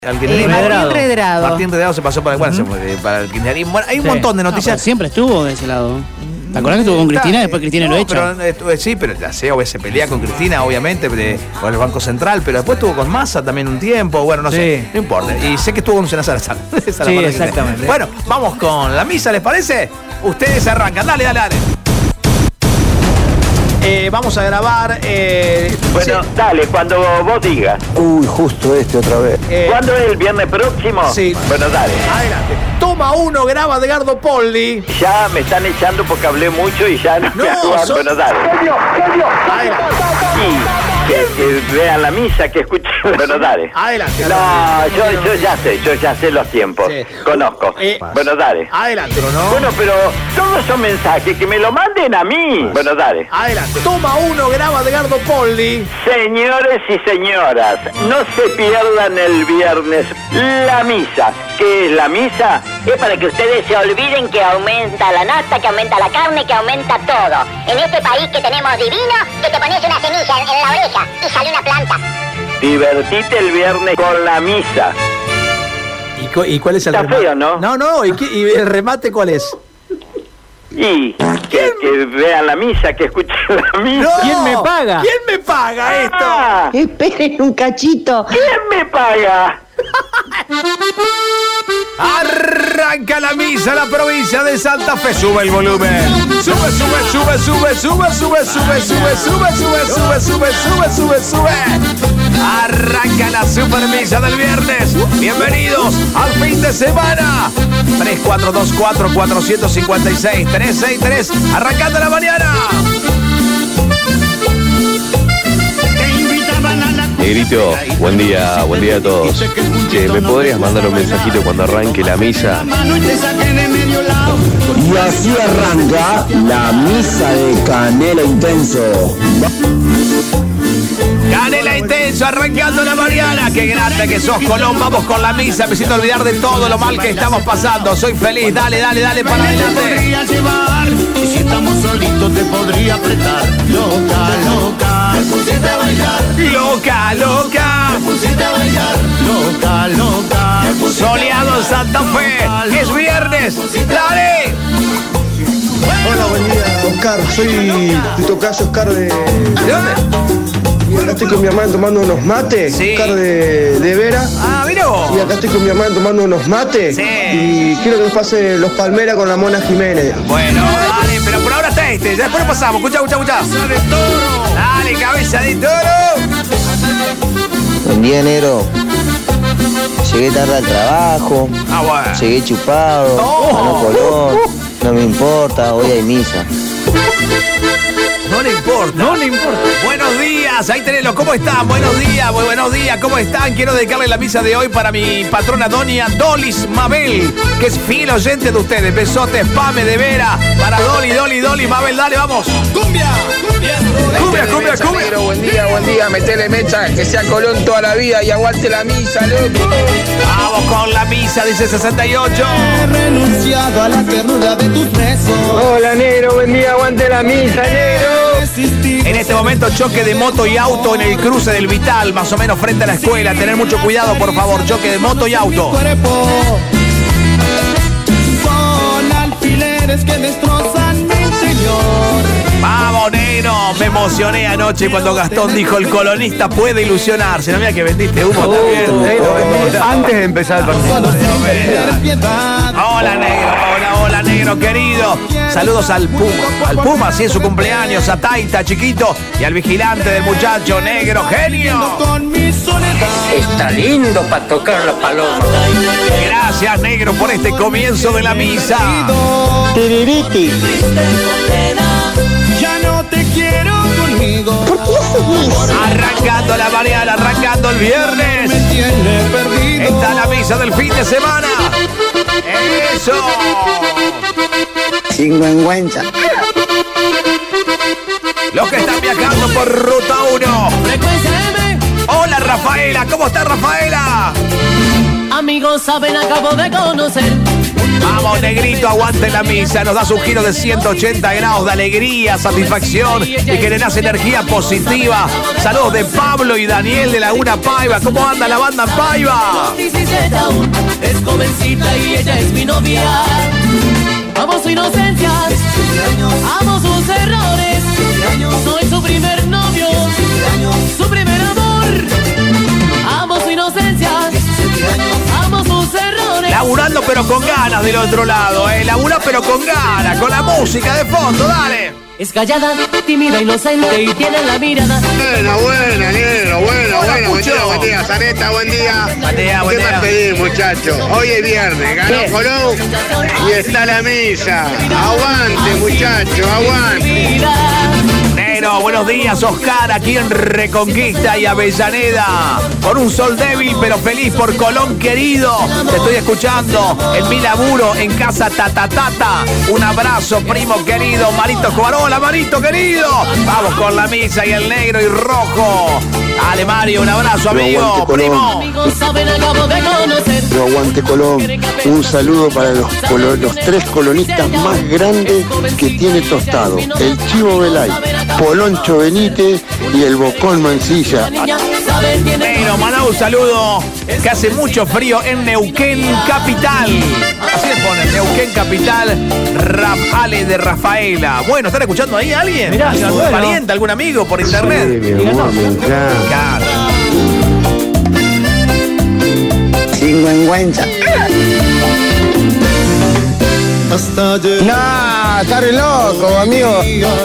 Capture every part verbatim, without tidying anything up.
Al eh, Martín Redrado. Martín Redrado se pasó para, bueno, uh-huh. se, para el kirchnerismo. Bueno, hay un sí. montón de noticias. No, siempre estuvo de ese lado. ¿Te acordás que estuvo con Cristina y después Cristina no, lo echa? Pero, sí, pero la C E O se pelea con Cristina, obviamente, con el Banco Central, pero después estuvo con Massa también un tiempo. Bueno, no sí. sé, no importa. Y sé que estuvo con Senazar. Sí, exactamente. Bueno, vamos con la misa, ¿les parece? Ustedes arrancan. Dale, dale, dale. Eh, vamos a grabar. Eh, bueno, sí. dale, cuando vos digas. Uy, justo este otra vez. Eh, ¿Cuándo es el viernes próximo? Sí. Bueno, dale. Adelante. Toma uno, graba Edgardo Polli. Ya me están echando porque hablé mucho y ya no, no voy a jugar. Son... Bueno, dale. ¡Genio, genio! Sí, que, que vean la misa, que escuchen. Bueno, dale. Adelante. No, yo, yo ya sé, yo ya sé los tiempos. Sí. Conozco. Eh, bueno, dale. Adelante, ¿no? Bueno, pero todos son mensajes, que me lo manden a mí. Bueno, dale. Adelante. Toma uno, graba Edgardo Polli. Señores y señoras, no se pierdan el viernes la misa. ¿Qué es la misa? Es para que ustedes se olviden que aumenta la nata, que aumenta la carne, que aumenta todo. En este país que tenemos divino, que te pones una semilla en, en la oreja y sale una planta. Divertite el viernes con la misa. ¿Y, cu- y cuál es el Está remate? feo, ¿no? No, no, ¿y, qué, ¿y el remate cuál es? Y que, que vean la misa, que escuchen la misa. No, ¿quién me paga? ¿Quién me paga esto? Ah, Esperen un cachito. ¿quién me paga? Arranca la misa, la provincia de Santa Fe. Sube el volumen. Sube, sube, sube, sube, sube, sube, sube, sube, sube, sube, sube, sube, sube, sube, sube. Arranca la super misa del viernes. Bienvenidos al fin de semana. tres cuatro dos cuatro cuatro cinco seis tres seis tres. Arrancando la mañana. Negrito, buen día, buen día a todos. Che, ¿me podrías mandar un mensajito cuando arranque la misa? Y así arranca la misa de Canela Intenso. Canela Intenso, arrancando la mañana. Qué grande que sos, Colón. Vamos con la misa. Me siento olvidar de todo lo mal que estamos pasando. Soy feliz. Dale, dale, dale para adelante. Y si estamos solitos te podría apretar. Loca, loca, te pusiste a bailar. Loca, loca. Te pusiste a bailar. Loca, loca. Soleado en Santa Fe. Es viernes. Dale. Hola, buen día, Oscar. Soy tu tocayo, Oscar de... ¿De dónde? Y acá estoy con mi hermano tomando unos mates, Sí. Oscar de, de Vera. Ah, mira vos. Y acá estoy con mi hermano tomando unos mates. Sí. Y quiero que nos pase los Palmeras con la Mona Jiménez. Bueno, dale, pero por ahora está este. Ya después lo pasamos. Escucha, escucha, escucha. Dale, cabeza de toro. Buen día, negro. Llegué tarde al trabajo. Ah, bueno. Llegué chupado. Oh. Ganó Colón. No me importa, hoy hay misa. No le importa. No le importa. Buenos días, ahí tenemos. ¿Cómo están? Buenos días, muy buenos días. ¿Cómo están? Quiero dedicarle la misa de hoy para mi patrona doña Dolis Mabel, que es fiel oyente de ustedes. Besotes, Pame de Vera. Para Doli, Doli, Doli, Mabel, dale, vamos. ¡Cumbia! ¡Cumbia, cumbia, cumbia! Negro, buen día, buen día. Metele mecha, que sea Colón toda la vida y aguante la misa, loco. Vamos con la misa, dice sesenta y ocho. He renunciado a la ternura de tus besos. Hola, negro, buen día, aguante la misa, negro. En este momento choque de moto y auto en el cruce del Vital, más o menos frente a la escuela. Tener mucho cuidado, por favor. Choque de moto y auto. Son alfileres que destrozan mi interior. Vamos, negro. Me emocioné anoche cuando Gastón dijo el colonista puede ilusionarse. No, mira que vendiste humo también. Negro, antes de empezar el partido. Hola, negro. Hola, hola, negro querido. Saludos al Puma. Al Puma, sí, es su cumpleaños. A Taita, chiquito. Y al vigilante del muchacho, negro, genio. Está lindo para tocar la paloma. Gracias, negro, por este comienzo de la misa. Tiririti. Ya no te quiero conmigo. ¿Por qué haces eso? Arrancando la mañana, arrancando el viernes. Me tiene perdido. Está la misa del fin de semana. ¡Eso! Sinvergüenza. Los que están viajando por Ruta uno. Hola, Rafaela. ¿Cómo está, Rafaela? A mí amigos saben, acabo de conocer. Vamos, negrito, aguante la misa. Nos das un giro de ciento ochenta grados de alegría, satisfacción y que le nace energía positiva. Saludos de Pablo y Daniel de Laguna Paiva. ¿Cómo anda la banda en Paiva? Es jovencita y ella es mi novia. Amo su inocencia, amo sus errores. Soy su primer novio, su primer amor. Amo su inocencia, amo sus errores. Laburando pero con ganas del otro lado, eh. Labura pero con ganas, con la música de fondo, dale. Es callada, tímida, inocente y tiene la mirada. Buena, buena, negro, buena, buena. Buen día, buen día, Zaneta, buen día. Matea, buen ¿Qué día. más pedir, muchachos? Hoy es viernes, ganó ¿Qué? Colón y está la misa. Aguante, muchachos, aguante. Negro, buenos días, Oscar, aquí en Reconquista y Avellaneda. Con un sol débil pero feliz por Colón querido. Te estoy escuchando en mi laburo en casa Tatatata. Un abrazo, primo querido, Marito Escobar. Hola, Marito querido. Vamos con la misa y el negro y rojo. Dale, Mario, un abrazo, amigo, primo. No aguante Colón. Un saludo para los, colo- los tres colonistas más grandes que tiene Tostado. El Chivo Velay, Poloncho Benítez y el Bocón Mancilla. Negro, mandá un saludo que hace mucho frío en Neuquén Capital. Así le ponen, Neuquén Capital, Rafale de Rafaela. Bueno, ¿están escuchando ahí a alguien? Mirá, ¿Algún bueno. pariente, algún amigo por internet? Sí, mi amor, me encanta. Claro. Sinvergüenza. Nah, está re loco, amigo.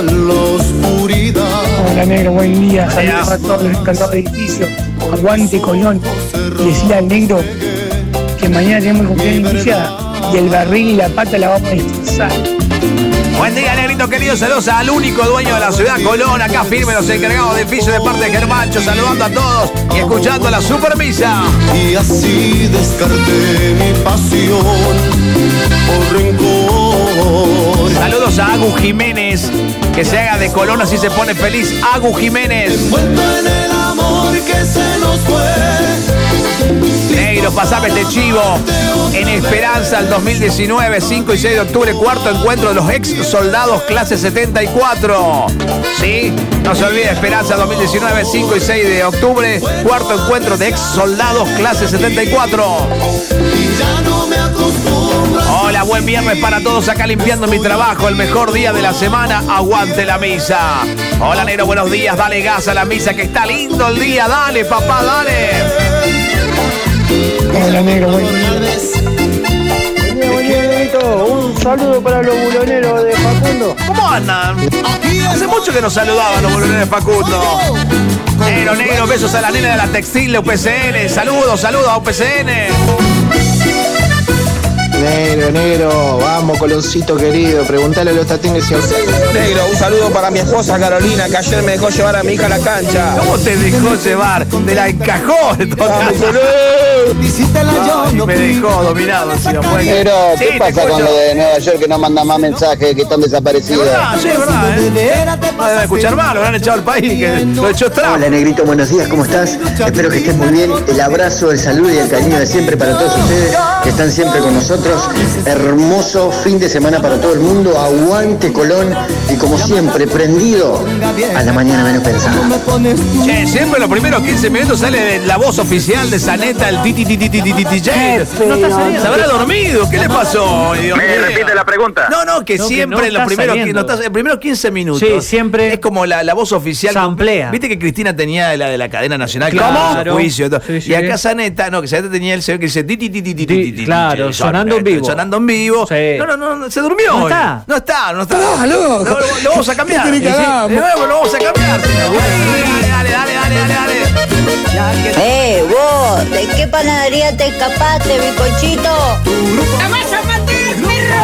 Hola negro, buen día, saludos a todos los encantados de edificio. Aguante Colón. Decía al negro que mañana tenemos el cumpleaños de iniciada y el barril y la pata la vamos a destrozar. Buen día, negrito querido. Saludos al único dueño de la ciudad, Colón. Acá firme los encargados de edificio de parte de Germancho. Saludando a todos y escuchando la super misa. Y así descarté mi pasión por rencor. Saludos a Agu Jiménez. Que se haga de Colón, así se pone feliz. Agu Jiménez. Envuelto en el amor que se nos fue. Negro, pasame este chivo. En Esperanza, el dos mil diecinueve, cinco y seis de octubre, cuarto encuentro de los ex soldados clase setenta y cuatro. ¿Sí? No se olvide, Esperanza dos mil diecinueve, cinco y seis de octubre, cuarto encuentro de ex soldados clase setenta y cuatro. Hola, buen viernes para todos acá limpiando mi trabajo, el mejor día de la semana, aguante la misa. Hola, negro, buenos días, dale gas a la misa que está lindo el día, dale papá, dale. Hola negro, buen día. Buen día, buen día, negrito. Un saludo para los buloneros de Facundo. ¿Cómo andan? Hace mucho que nos saludaban los boluderos de Facundo. Negro, negro, besos a la nena de la textil de U P C N. Saludos, saludos a U P C N. Negro, negro, vamos, Coloncito querido, preguntale a los tatines si... Negro, un saludo para mi esposa Carolina, que ayer me dejó llevar a mi hija a la cancha. ¿Cómo te dejó llevar? Te la encajó de todas. Y me dejó dominado. Si no puede. Negro, ¿qué Sí, pasa te con escucho. lo de Nueva York que no mandan más mensajes, que están Es desaparecidos? verdad, sí, es verdad, ¿eh? No deben escuchar mal, lo han echado al país, que lo echó Trump. Hola negrito, buenos días, ¿cómo estás? Espero que estés muy bien. El abrazo, el saludo y el cariño de siempre para todos ustedes que están siempre con nosotros. Hermoso fin de semana para todo el mundo. Aguante Colón y como siempre, prendido a la mañana menos pensada. Che, siempre los primeros quince minutos sale de la voz oficial de Zaneta, el titi titi titi titi titi. Se habrá dormido, ¿qué le pasó? Dios ¿Me mío? repite la pregunta? No, no, que No, que siempre no en los está primeros, saliendo. no está- en primeros quince minutos. Sí, siempre es como la, la voz oficial. samplea. Viste que Cristina tenía la de la cadena nacional, Claro. que hizo juicio, y todo. Sí, sí. Y acá Zaneta, no, que Zaneta tenía el señor que dice titi titi titi Di- titi. claro, sonando en vivo. Sonando en vivo. Sí. No, no, no, no, se durmió. No hoy. está. No está, no está. Ah, loco. No, lo, lo vamos a cambiar. ¿Qué querés que Y sí, hagamos? de nuevo lo vamos a cambiar. Dale, dale, dale, dale, dale, dale. Ya, que- Eh, vos, ¿de qué panadería te escapaste, bicochito? ¡La vas a matar, perro!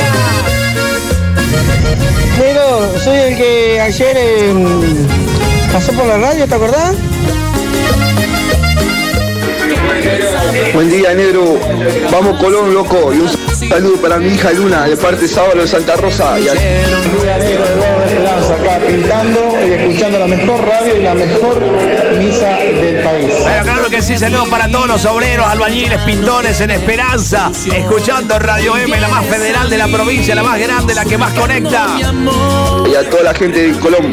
Negro, soy el que ayer eh, pasó por la radio, ¿te acordás? Buen día, negro. Vamos Colón, loco. Y un saludo para mi hija Luna, de parte Sábalo de Santa Rosa. Y al... Buen día, negro, Eduardo Esperanza, acá pintando y escuchando la mejor radio y la mejor misa del país. Pero claro que sí, saludos para todos los obreros, albañiles, pintores en Esperanza, escuchando Radio M, la más federal de la provincia, la más grande, la que más conecta. Y a toda la gente de Colón.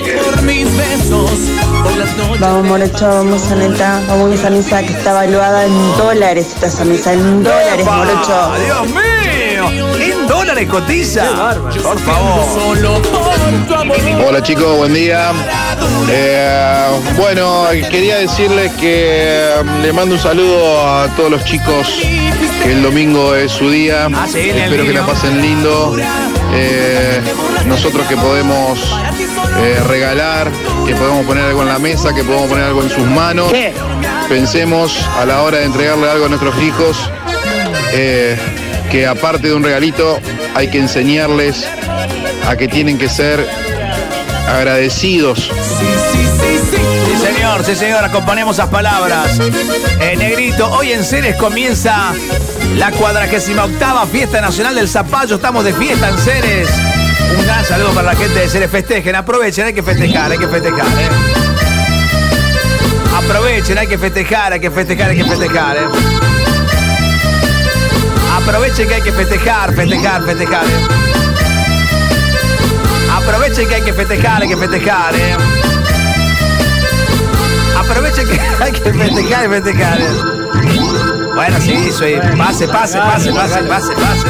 Vamos, morocho, vamos a neta, vamos a esa misa que está valuada en dólares, está esa misa en dólares, ¡Epa! morocho. ¡Dios mío! ¿En dólares cotiza? Por favor. Hola chicos, buen día. Eh, bueno, quería decirles que le mando un saludo a todos los chicos, que el domingo es su día. Ah, sí, espero que la pasen lindo. Eh, nosotros que podemos eh, regalar, que podemos poner algo en la mesa, que podemos poner algo en sus manos. ¿Qué? Pensemos a la hora de entregarle algo a nuestros hijos, eh, que aparte de un regalito hay que enseñarles a que tienen que ser agradecidos. Sí, señor, sí, señor, acompañamos esas palabras. Eh, Negrito, hoy en Ceres comienza la cuadragésima octava Fiesta Nacional del Zapallo. Estamos de fiesta en Ceres. Un gran saludo para la gente de Ceres. Festejen, aprovechen, hay que festejar, hay que festejar, eh. Aprovechen, hay que festejar, hay que festejar, hay que festejar, eh. Aprovechen que hay que festejar, festejar, festejar, eh. Aprovechen que hay que festejar, hay que festejar, eh. Aprovechen que hay que festejar y festejar, eh. Bueno, sí, soy. Pase, pase, pase, pase, pase, pase.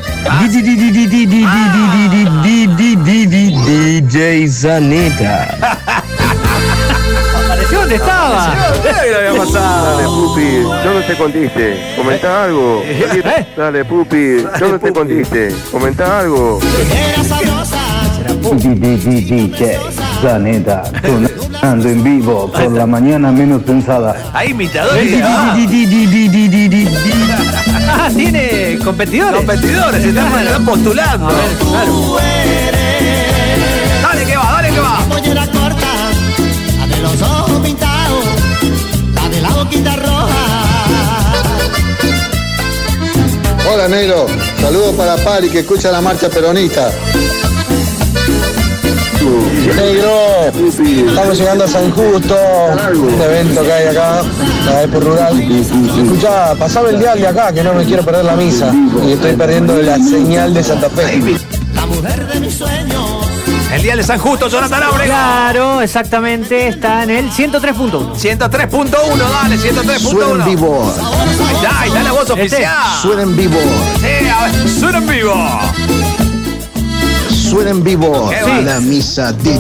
D J Zaneta. Apareció donde estaba. ¿Qué había pasado? Dale, Pupi, yo no te contiste. Comentá algo. ¿Eh? Dale, Pupi, yo no te contiste. Comentá algo. D J Zaneta. Sonando en vivo por la mañana menos pensada. Hay imitadores. Ah, tiene competidores. Competidores, se están, están postulando. A ver, claro. Dale que va, dale que va. Pollera corta, la de los ojos pintados, la de la boquita roja. Hola, negro. Saludos para Pali, que escucha la marcha peronista. Negro, estamos llegando a San Justo, un evento que hay acá, la Expo Rural. Escuchá, pasame el dial de acá, que no me quiero perder la misa. Y estoy perdiendo la señal de Santa Fe. La mujer de mis sueños. El día de San Justo, Jonathan Abre. Claro, exactamente, está en el ciento tres punto uno. ciento tres punto uno, dale, ciento tres punto uno. Suena en vivo. Ahí está, ahí está la voz oficial. Suena en vivo. Sí, a ver, suena en vivo. Suena en vivo. ¿Qué va? La misa de...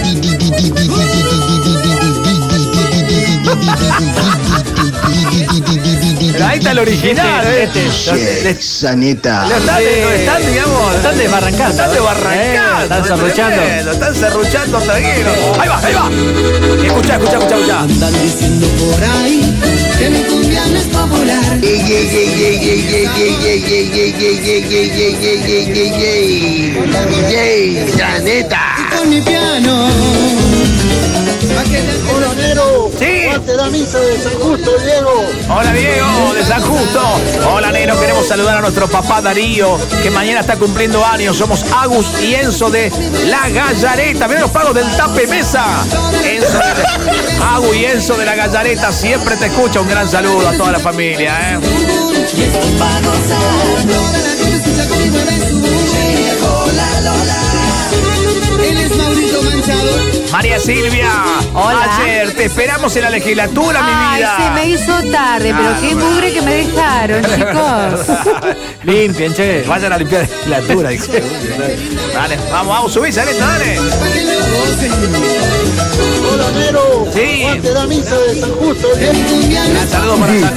Pero ahí está el original, ¿eh? Este Zaneta. Lo están, lo están, digamos, Lo están desbarrancando. Lo están desbarrancando. Eh, están serruchando. Lo están serruchando, tranquilo. Ahí va, ahí va. Escucha, escucha, escucha, escucha. Andan diciendo por ahí que mi cumbia no es popular. Zaneta. Con mi piano. Hola, Nero. Sí. Parte la misa de San Justo, Diego. Hola Diego, de San Justo. Hola Nero, queremos saludar a nuestro papá Darío, que mañana está cumpliendo años. Somos Agus y Enzo de La Gallareta. Miren los pagos del Tape Mesa. Enzo de... Agus y Enzo de La Gallareta, siempre te escucha. Un gran saludo a toda la familia, ¿eh? María Silvia, hola. Ayer te esperamos en la legislatura, mi Ay, vida. se me hizo tarde, pero Ah, qué bueno. mugre que me dejaron, chicos. Limpien, che. Vayan a limpiar la legislatura. dice. Dale, vamos, vamos, subí, Zaneta, dale. Hola, Nero. Sí. Parte la misa de San Justo, Diego. Un saludo para San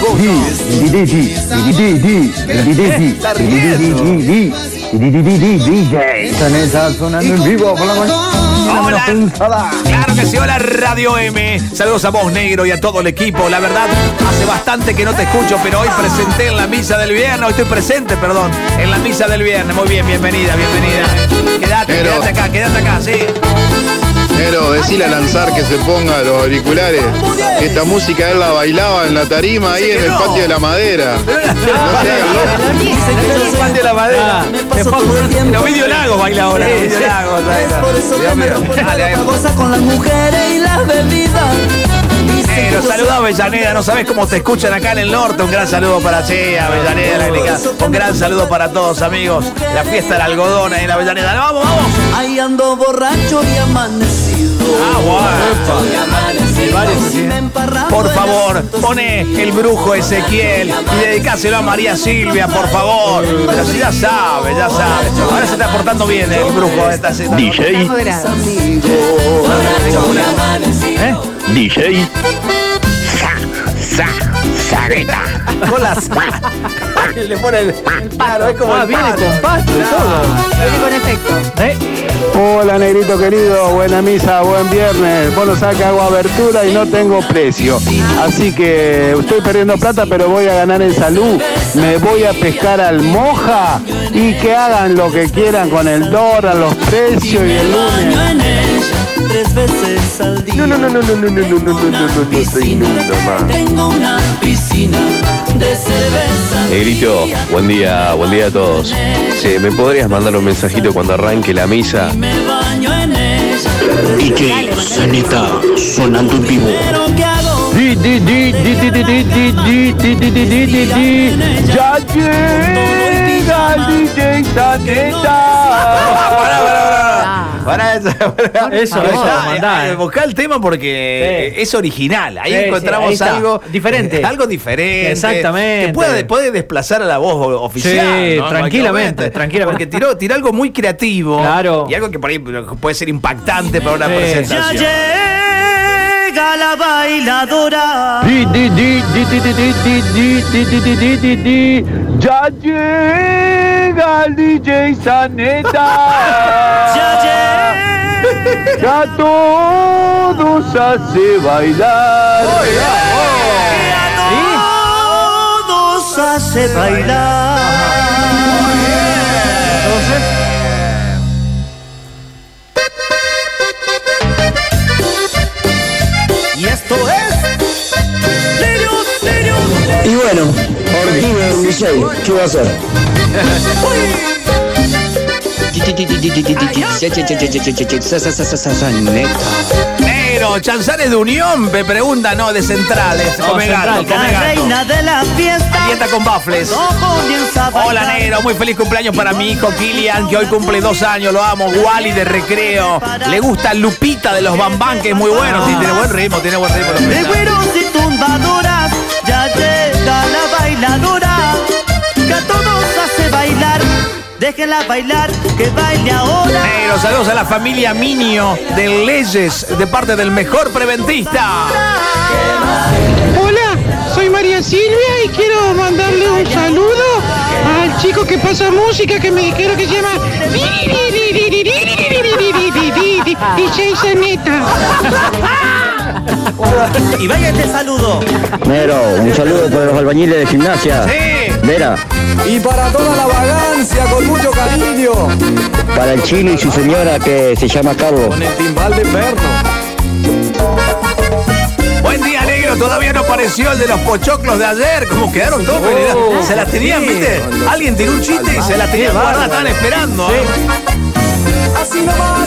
D J Zaneta sonando en vivo por la mañana. Hola. Claro que sí, hola Radio M. Saludos a vos, Negro, y a todo el equipo. La verdad, hace bastante que no te escucho, pero hoy presenté en la misa del viernes. Hoy estoy presente, perdón, en la misa del viernes. Muy bien, bienvenida, bienvenida. Quédate, Pero... quédate acá, quédate acá, sí. Pero decile a Lanzar que se ponga los auriculares. Que esta música él la bailaba en la tarima ahí en el patio de la madera. No el patio de la madera. Los videolagos baila ahora. Los videolagos. Con las mujeres y las bebidas. Pero saluda a Avellaneda, no sabes cómo te escuchan acá en el norte. Un gran saludo para Che, Avellaneda, la clínica. Un gran saludo para todos, amigos. La fiesta del algodón ahí en Avellaneda. ¡Vamos, vamos! Ahí ando borracho y amanecido. Ah, bueno. Por favor, pone el brujo Ezequiel y dedicáselo a María Silvia, por favor. Pero si ya sabe, ya sabe. Ahora se está portando bien el brujo de esta cita. D J. ¿Eh? D J. Sa, Sareta. Con la sa. Le pone el. Claro, es como. Ah, el viene palo. con pasto y todo. Viene con efecto. ¿Eh? Hola negrito querido, buena misa, buen viernes. Vos no sabés que hago abertura y no tengo precio. Así que estoy perdiendo plata, pero voy a ganar en salud. Me voy a pescar al Moja y que hagan lo que quieran con el dólar, los precios y el lunes. Tres veces al día. No, no, no, no, no, no, no, no, no, no, no, no, no soy inmundo más. Tengo una piscina de cerveza. Negrito, buen día, buen día a todos. Che, ¿me podrías mandar un mensajito cuando arranque la misa? Me baño en ella. D J Saneta sonando en vivo. Pero ¿qué hago? Di, di, di, di, di, di, di, di, di, di, di, di, di, di, di. Ya llega el D J Saneta. Pará, pará, pará. Para eso, para, Eso, para, eso, para, mandá, eh, buscá el tema porque Sí. es original. Ahí Sí, encontramos sí, ahí está. algo Diferente. eh, algo diferente. Exactamente. Que puede, puede desplazar a la voz o- oficial. Sí, ¿no? tranquilamente, Porque tranquilamente. tiró, tiró algo muy creativo. Claro. Y algo que por ahí puede ser impactante para una Sí. Ya presentación. llega la bailadora. Di, di, di, di, di, di, di, di, di, di, di, di, di, di. Ya llega el D J Saneta. Ya llega. Ya todos hace bailar. Que a todos hace bailar. Y esto es serio, serio. Y bueno, Ortiz D J, ¿qué va a hacer? Negro, Chanzares de Unión, me pregunta, no, de Centrales. No, come gato, Central, come La gato. reina de la fiesta. Dieta con bafles. No comienza a bailar. Hola negro, muy feliz cumpleaños para mi hijo Kilian, que hoy cumple dos años, lo amo. Wally de Recreo. Le gusta Lupita de los Bambán, que es muy bueno. Sí, tiene buen ritmo, tiene buen ritmo. De Lupita. güeros y tumbadoras, ya llega la bailadora, que a todos hace bailar. Déjenla bailar, que baile ahora. Negro, saludos a la familia Minio de Leyes, de parte del mejor preventista. Hola, soy María Silvia y quiero mandarle un saludo al chico que pasa música que me dijeron que se llama D J Saneta. Y vaya este saludo. Nero, un saludo para los albañiles de gimnasia. Sí. Vera, Y para toda la vagancia, con mucho cariño, para el chino y su señora que se llama Carlos. con el timbal de perno. Buen día, negro. Todavía no apareció el de los pochoclos de ayer. ¿Cómo quedaron todos? Oh, se las tenían, sí. ¿viste? Alguien tiró un chiste y se las tenían guardadas. Estaban esperando. ¿eh? Así nomás.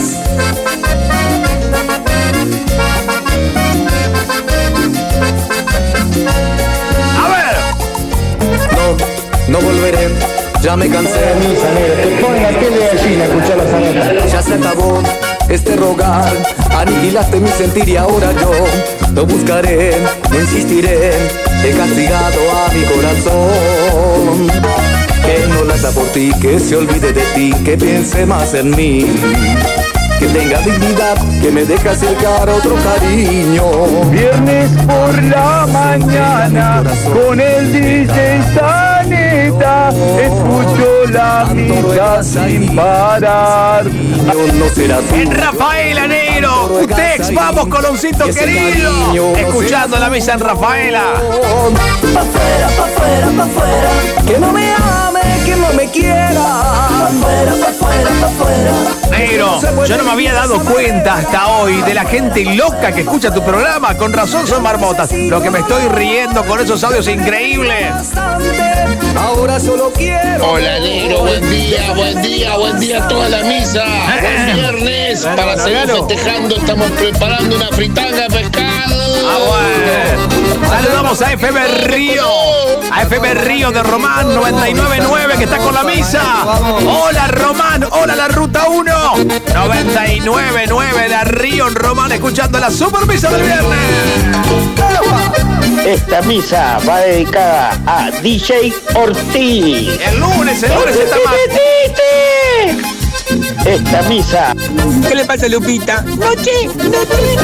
A ver. No, no volveré, ya me cansé. Te ponen la tele de gallina, escuchar la Saneta. Ya se acabó este rogar, aniquilaste mi sentir y ahora yo lo buscaré, no insistiré, he castigado a mi corazón. Que no lata por ti, que se olvide de ti, que piense más en mí, que tenga dignidad, que me deje acercar otro cariño. Viernes por la mañana con el D J Saneta escucho la misa sin parar. Yo no será tú. En Rafaela, negro. Ustedes, vamos, Coloncito querido. Escuchando la misa en Rafaela. Pa' afuera, pa' afuera, pa' afuera. Que no me ame, que no me quiera. Pa' afuera, pa' afuera, pa' afuera. Negro, yo no me había dado cuenta hasta hoy de la gente loca que escucha tu programa. Con razón son marmotas. Lo que me estoy riendo con esos audios increíbles. Ahora solo quiero. Hola, negro, buen día, buen día, buen día a toda la misa. Buen viernes, para seguir festejando, estamos preparando una fritanga de pescado. Ah, bueno. Saludamos a F M Río. A F M Río de Román noventa y nueve punto nueve que está con la misa. Hola, Román. Hola, la Ruta uno. noventa y nueve punto nueve la Río en Román, escuchando la super misa del viernes. Esta misa va dedicada a D J Ortiz. El lunes, el lunes está más. Esta misa. ¿Qué le pasa a Lupita? Noche, noche.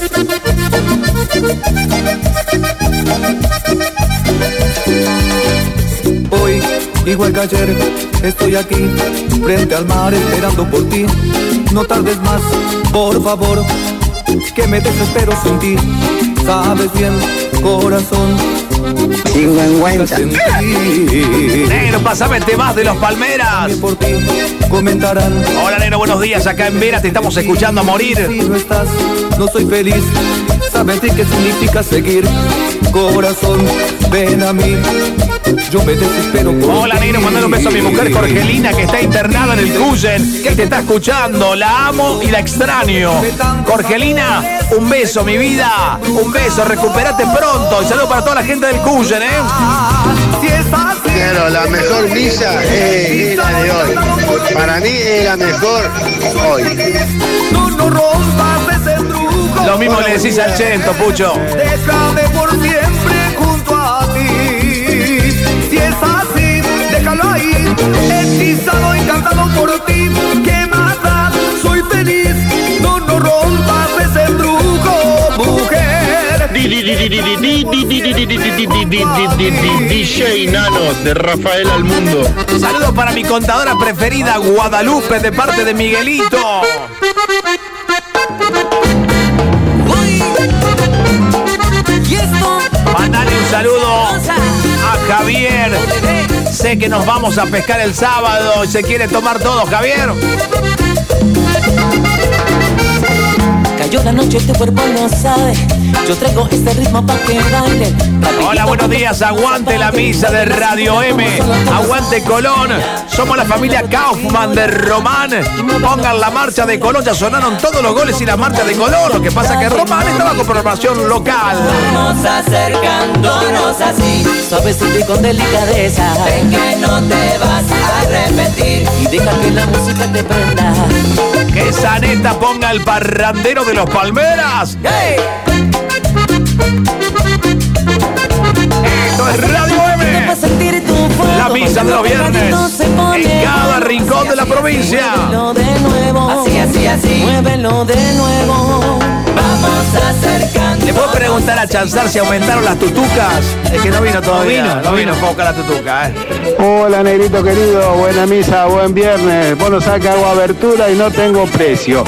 Hoy, igual que ayer, estoy aquí, frente al mar, esperando por ti. No tardes más, por favor, que me desespero sin ti. Sabes bien, corazón, Sinvergüenza. Negro, pasame el tema de los Palmeras. por ti comentarán. Hola, Negro, buenos días. Acá en Vera te estamos escuchando a morir. Si no estás, no soy feliz. ¿Sabes qué significa seguir? Corazón, ven a mí. Yo me desespero por Hola, Negro, mandale un beso a mi mujer Jorgelina, que está internada en el Cuyen, que te está escuchando. La amo y la extraño. Jorgelina, un beso, mi vida. Un beso, recuperate pronto. Y saludo para toda la gente del Cuyen, ¿eh? Pero la mejor misa es la de hoy. Para mí es la mejor hoy. Lo mismo le decís al Chento, Pucho. Déjame por siempre junto a ti. Si es así, déjalo ahí. Hechizado, encantado por ti. ¿Qué más da? Soy feliz. No, no rompas ese embrujo, mujer. D J Nano de Rafael al Mundo. Saludos para mi contadora preferida, Guadalupe, de parte de Miguelito. Mandale un saludo a Javier. Sé que nos vamos a pescar el sábado y se quiere tomar todo, Javier. Cayó la noche, este cuerpo no sabe. Yo traigo este ritmo pa' que baile. Hola, buenos días. Aguante la misa de Radio M. Aguante Colón. Somos la familia Kaufman de Román. Pongan la marcha de Colón. Ya sonaron todos los goles y la marcha de Colón. Lo que pasa que Román estaba con programación local. Vamos acercándonos así, suavecito y con delicadeza. Ven que no te vas a arrepentir y deja que la música te prenda. Que Saneta ponga el parrandero de los Palmeras. ¡Hey! Esto es Radio M. La misa de los viernes en cada rincón de la provincia. Muévelo de nuevo. Así, así, así. Muévelo de nuevo. Vamos acercando. ¿Le puedo preguntar a Chanzar si aumentaron las tutucas? Es que no vino todavía. No vino, no vino poca la tutuca, ¿eh? Hola, negrito querido, buena misa, buen viernes. Vos no saca hago abertura y no tengo precio.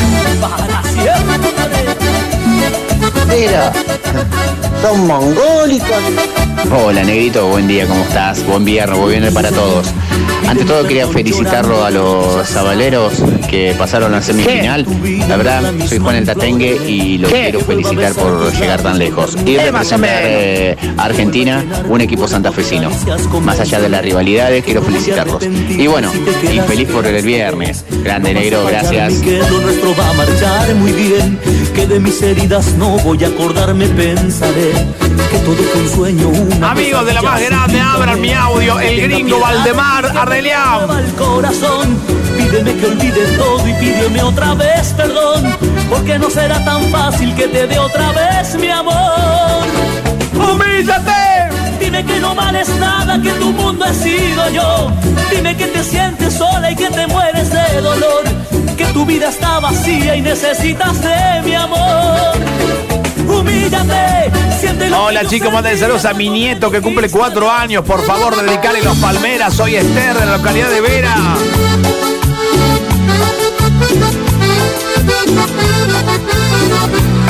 Mira, son mongólicos. Hola, negrito, buen día, ¿cómo estás? Buen viernes, buen viernes para todos. Ante todo quería felicitarlo a los zabaleros que pasaron a semifinal. La verdad, soy Juan el Tatengue y los quiero felicitar por llegar tan lejos. Y representar eh, a Argentina, un equipo santafesino. Más allá de las rivalidades, quiero felicitarlos. Y bueno, y feliz por el viernes. Grande, negro, gracias. Que lo nuestro va a marchar muy bien, que de mis heridas no voy a acordarme, pensaré que todo fue un sueño. Una Amigos de la más grande, abran mi audio. El gringo Valdemar Arrelián. El corazón, pídeme que olvides todo y pídeme otra vez perdón, porque no será tan fácil que te dé otra vez mi amor. ¡Humíllate! Dime que no vales nada, que tu mundo he sido yo. Dime que te sientes sola y que te mueres de dolor, que tu vida está vacía y necesitas de mi amor. Humíllate, siéntelo. Hola chicos, manden saludos a mi nieto que cumple cuatro años. Por favor, dedicarle los Palmeras. Soy Esther de la localidad de Vera.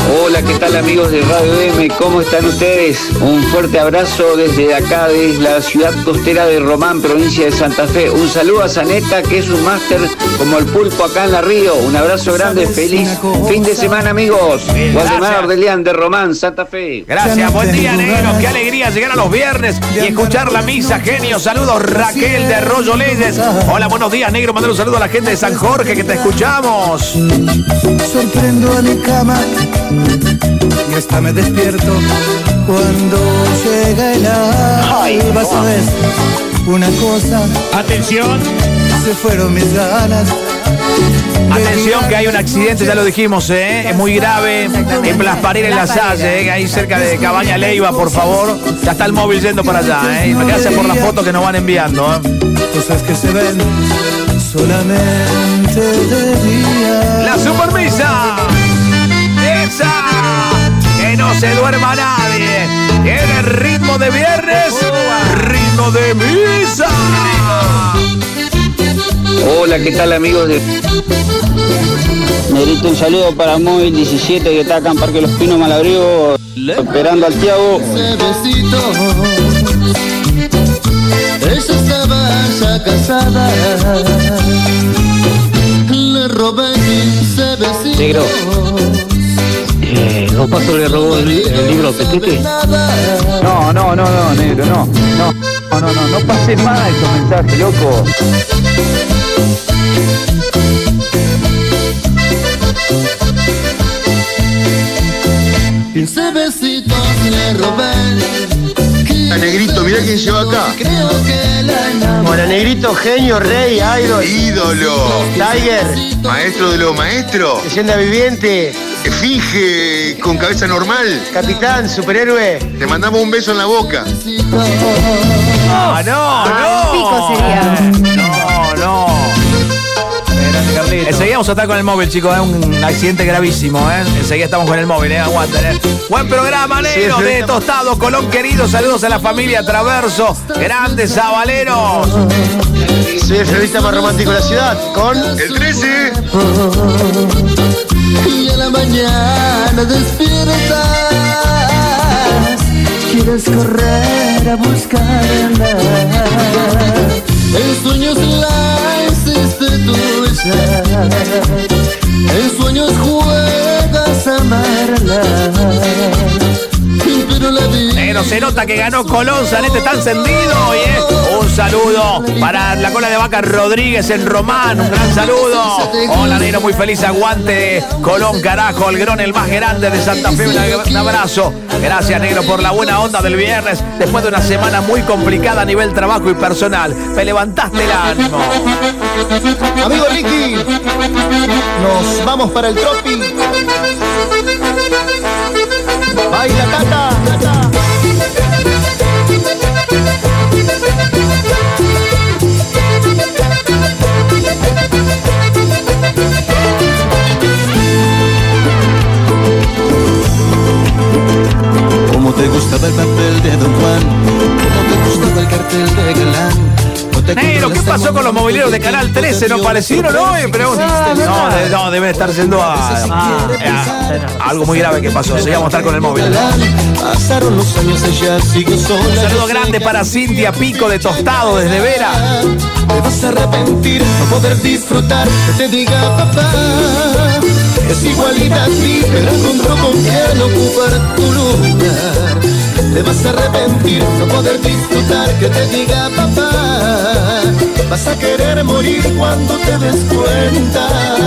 Hola, ¿qué tal amigos de Radio M? ¿Cómo están ustedes? Un fuerte abrazo desde acá, desde la ciudad costera de Román, provincia de Santa Fe. Un saludo a Zaneta, que es un máster como el pulpo acá en la Río. Un abrazo grande, feliz fin de semana, amigos. Guademar de Leán, de Román, Santa Fe. Gracias, buen día, negro. Qué alegría llegar a los viernes y escuchar la misa, genio. Saludos, Raquel de Arroyo Leyes. Hola, buenos días, negro. Mandar un saludo a la gente de San Jorge, que te escuchamos. Sorprendo a mi cama y hasta me despierto cuando llega el alba. ¿Sabes una cosa? Atención. Se fueron mis ganas. Atención que hay un accidente, ya lo dijimos, ¿eh? Es muy grave en Plasparil, en La Salle, ¿eh? Ahí cerca de Cabaña Leiva, por favor. Ya está el móvil yendo para allá, ¿eh? Gracias por las fotos que nos van enviando, ¿eh? Cosas que se ven solamente de día. La supermisa. Esa. Que no se duerma nadie. Tiene ritmo de viernes, ritmo de misa. Hola, ¿qué tal amigos de... Negrito, un saludo para Móvil diecisiete que está acá en Parque Los Pinos, Malabrigo, esperando al Tiago. Ese besito, ella estaba ya casada. Le robé ese besito. Negro. Eh, ¿No pasó le robó el, el libro Petete? No, no, no, no, negro, no. No, no, no, no, no pases más esos mensajes, loco. Ese besito le robé. A Negrito, mirá quién lleva acá. Creo que la enamoré. Hola, Negrito, genio, rey, idol. Ídolo. Tiger. Maestro de los maestros. Leyenda viviente. Finge con cabeza normal. Capitán, superhéroe. Te mandamos un beso en la boca. No, no, no. Pico sería. No, no. Enseguida vamos a estar con el móvil, chicos, es un accidente gravísimo, ¿eh? Enseguida estamos con el móvil, ¿eh? Aguanten, ¿eh? Buen programa, negro, sí, de Tostado, Colón querido. Saludos a la familia Traverso, grandes sabaleros. Soy el periodista más romántico de la ciudad, con... El trece. Y a la mañana despiertas. Quieres correr a buscarla. En sueños la hiciste tuya. En sueños juegas a amarla. Pero la vida... Negro, se nota que ganó Colón, Salete está encendido hoy, ¿eh? Un saludo para la cola de vaca Rodríguez en Román, un gran saludo. Hola, negro, muy feliz, aguante Colón, carajo, el grón, el más grande de Santa Fe, un abrazo. Gracias, negro, por la buena onda del viernes, después de una semana muy complicada a nivel trabajo y personal. Me levantaste el ánimo. Amigo Ricky, nos vamos para el Tropi. Baila, Tata, Tata. Como te gustaba el papel de Don Juan, como te gustaba el cartel de Galán. Negro, ¿qué pasó con los mobileros de Canal trece? ¿No aparecieron hoy? Pregunto. No, de, no, debe estar yendo a, a, a algo muy grave que pasó. Se iba a mostrar con el móvil. Pasaron los años, ella siguió sola. Un saludo grande para Cintia Pico de Tostado desde Vera. Te vas a arrepentir, no poder disfrutar, que te diga papá. Es igualita a ti, pero encontró con quién ocupar tu lugar. Te vas a arrepentir, no poder disfrutar, que te diga papá. Vas a querer morir cuando te des cuenta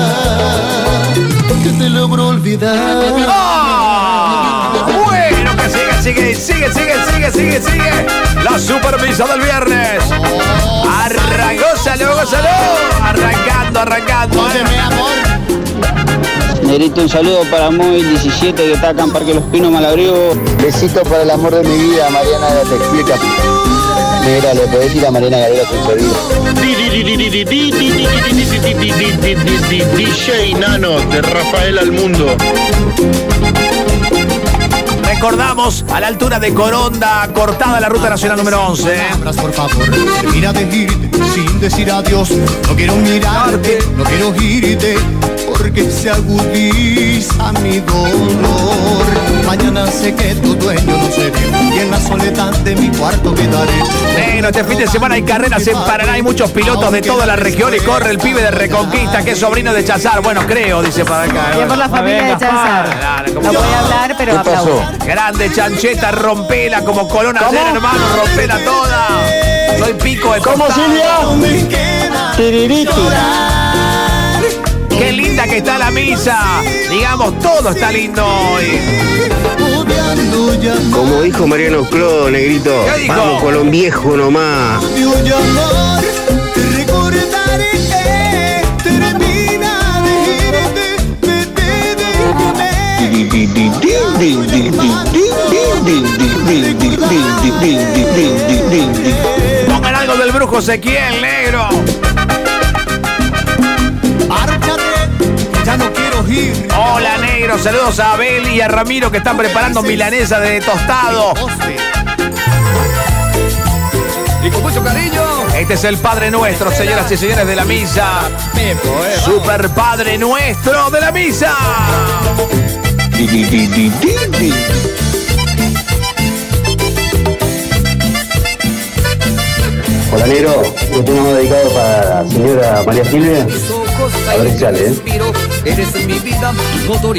que te logró olvidar. ¡Oh! Bueno, que sigue, sigue, sigue, sigue, sigue, sigue, sigue. La supervisa del viernes. Arrancó, saludos, saludos. Arrancando, arrancando. ¿Eh? Negrito, un saludo para Móvil diecisiete que está acá en Parque Los Pinos, Malabrigo. Besito para el amor de mi vida, Mariana de la Textil Capital. Negra, le podés ir a Mariana Galera sin servicio. D J Nano de Rafael al Mundo. Recordamos, a la altura de Coronda, cortada la ruta nacional número once. Por favor, termina de irte sin decir adiós. No quiero mirarte, no quiero irte. porque se agudiza mi dolor. Mañana sé que tu dueño no seré y en la soledad de mi cuarto quedaré. Negro, este fin de semana hay carreras en Paraná, hay muchos pilotos de toda la región y corre el pibe de Reconquista, que es sobrino de Chazar. Bueno, creo, dice para acá. Bien por la familia de Chazar. No voy a hablar, pero aplaudo. Grande Chancheta, rompela como Colón ayer, hermano, rompela toda. Soy pico de ¿Cómo, Silvia? Tiririti. Qué linda que está la misa. Digamos, todo está lindo hoy. Como dijo Mariano Clo, negrito. ¿Qué dijo? Vamos Colón viejo nomás. Pongan algo del brujo Ezequiel, negro. Ya no quiero ir. Hola, negro. Saludos a Abel y a Ramiro que están preparando milanesa de tostado. Y con mucho cariño. Este es el Padre Nuestro, señoras y señores de la misa. Super Padre Nuestro de la misa. Hola, negro. Un tema dedicado para la señora María Silvia. A ver si sale, ¿eh? Eres en mi vida, motor y...